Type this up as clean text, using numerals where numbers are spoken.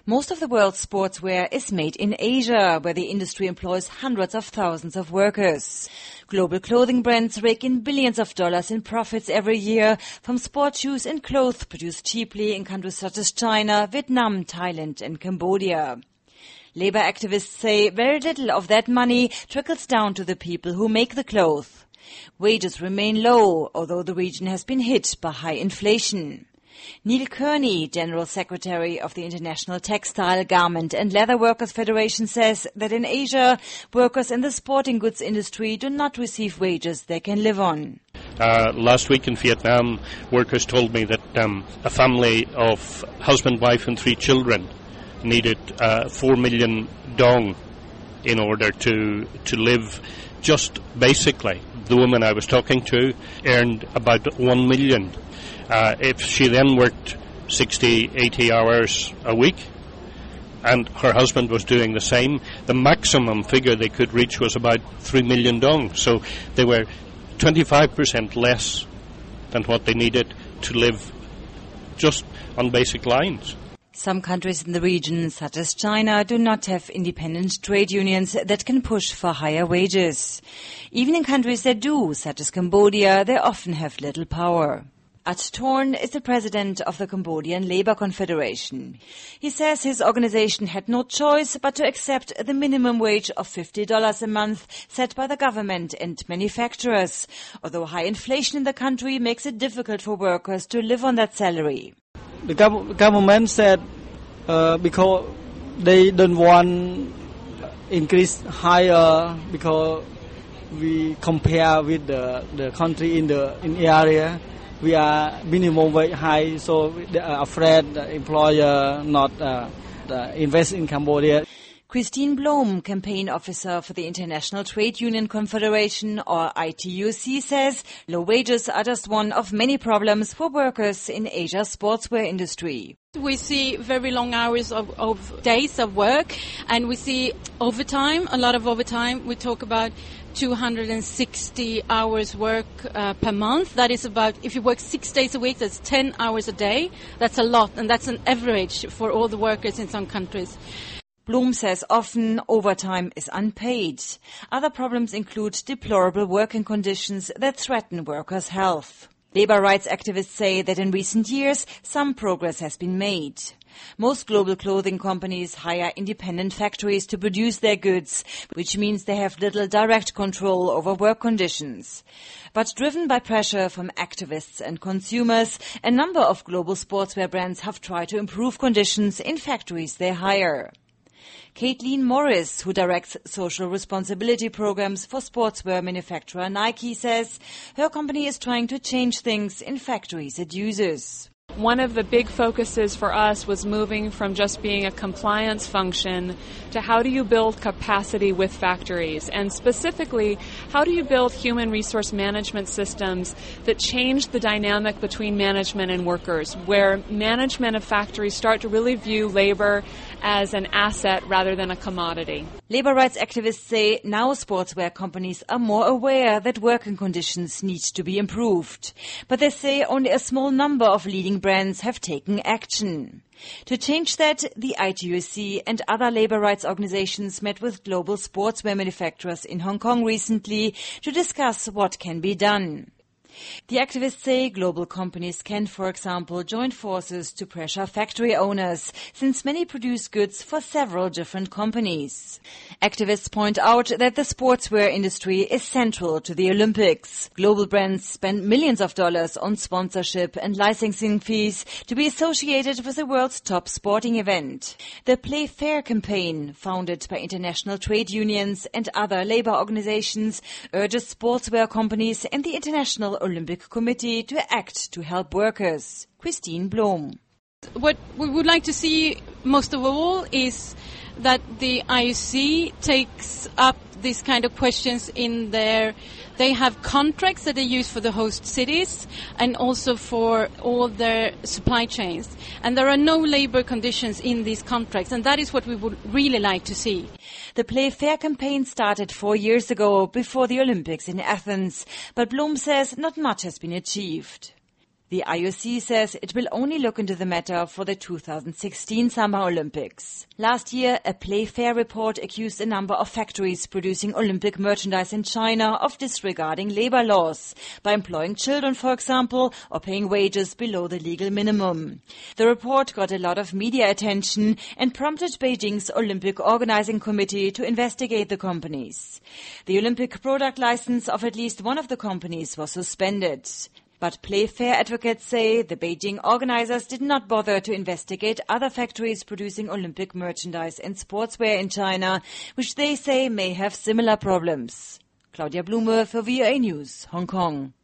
Most of the world's sportswear is made in Asia, where the industry employs hundreds of thousands of workers. Global clothing brands rake in billions of dollars in profits every year from sports shoes and clothes produced cheaply in countries such as China, Vietnam, Thailand and Cambodia. Labor activists say very little of that money trickles down to the people who make the clothes. Wages remain low, although the region has been hit by high inflation. Neil Kearney, General Secretary of the International Textile, Garment and Leather Workers Federation, says that in Asia, workers in the sporting goods industry do not receive wages they can live on. Last week in Vietnam, workers told me that a family of husband, wife and 3 children needed 4 million dong in order to live just basically. The woman I was talking to earned about 1 million. If she then worked 60, 80 hours a week and her husband was doing the same, the maximum figure they could reach was about 3 million dong. So they were 25% less than what they needed to live just on basic lines. Some countries in the region, such as China, do not have independent trade unions that can push for higher wages. Even in countries that do, such as Cambodia, they often have little power. At Thorn is the president of the Cambodian Labour Confederation. He says his organization had no choice but to accept the minimum wage of $50 a month set by the government and manufacturers, although high inflation in the country makes it difficult for workers to live on that salary. The government said because they don't want increase higher because we compare with the country in the area. We are minimum wage high, so they are afraid the employer not invest in Cambodia. Christine Blom, campaign officer for the International Trade Union Confederation, or ITUC, says low wages are just one of many problems for workers in Asia's sportswear industry. We see very long hours of days of work, and we see overtime, a lot of overtime. We talk about 260 hours work per month. That is about, if you work 6 days a week, that's 10 hours a day. That's a lot, and that's an average for all the workers in some countries. Blum says often overtime is unpaid. Other problems include deplorable working conditions that threaten workers' health. Labour rights activists say that in recent years, some progress has been made. Most global clothing companies hire independent factories to produce their goods, which means they have little direct control over work conditions. But driven by pressure from activists and consumers, a number of global sportswear brands have tried to improve conditions in factories they hire. Caitlin Morris, who directs social responsibility programs for sportswear manufacturer Nike, says her company is trying to change things in factories it uses. One of the big focuses for us was moving from just being a compliance function to how do you build capacity with factories, and specifically, how do you build human resource management systems that change the dynamic between management and workers, where management of factories start to really view labor as an asset rather than a commodity. Labour rights activists say now sportswear companies are more aware that working conditions need to be improved. But they say only a small number of leading brands have taken action. To change that, the ITUC and other labour rights organizations met with global sportswear manufacturers in Hong Kong recently to discuss what can be done. The activists say global companies can, for example, join forces to pressure factory owners, since many produce goods for several different companies. Activists point out that the sportswear industry is central to the Olympics. Global brands spend millions of dollars on sponsorship and licensing fees to be associated with the world's top sporting event. The Play Fair campaign, founded by international trade unions and other labor organizations, urges sportswear companies and the International Olympic Committee to act to help workers. Christine Blom. What we would like to see most of all is that the IOC takes up these kind of questions in their... They have contracts that they use for the host cities and also for all their supply chains. And there are no labor conditions in these contracts, and that is what we would really like to see. The Play Fair campaign started 4 years ago, before the Olympics in Athens, but Blum says not much has been achieved. The IOC says it will only look into the matter for the 2016 Summer Olympics. Last year, a Playfair report accused a number of factories producing Olympic merchandise in China of disregarding labor laws, by employing children, for example, or paying wages below the legal minimum. The report got a lot of media attention and prompted Beijing's Olympic Organizing Committee to investigate the companies. The Olympic product license of at least one of the companies was suspended. But Playfair advocates say the Beijing organizers did not bother to investigate other factories producing Olympic merchandise and sportswear in China, which they say may have similar problems. Claudia Blume for VOA News, Hong Kong.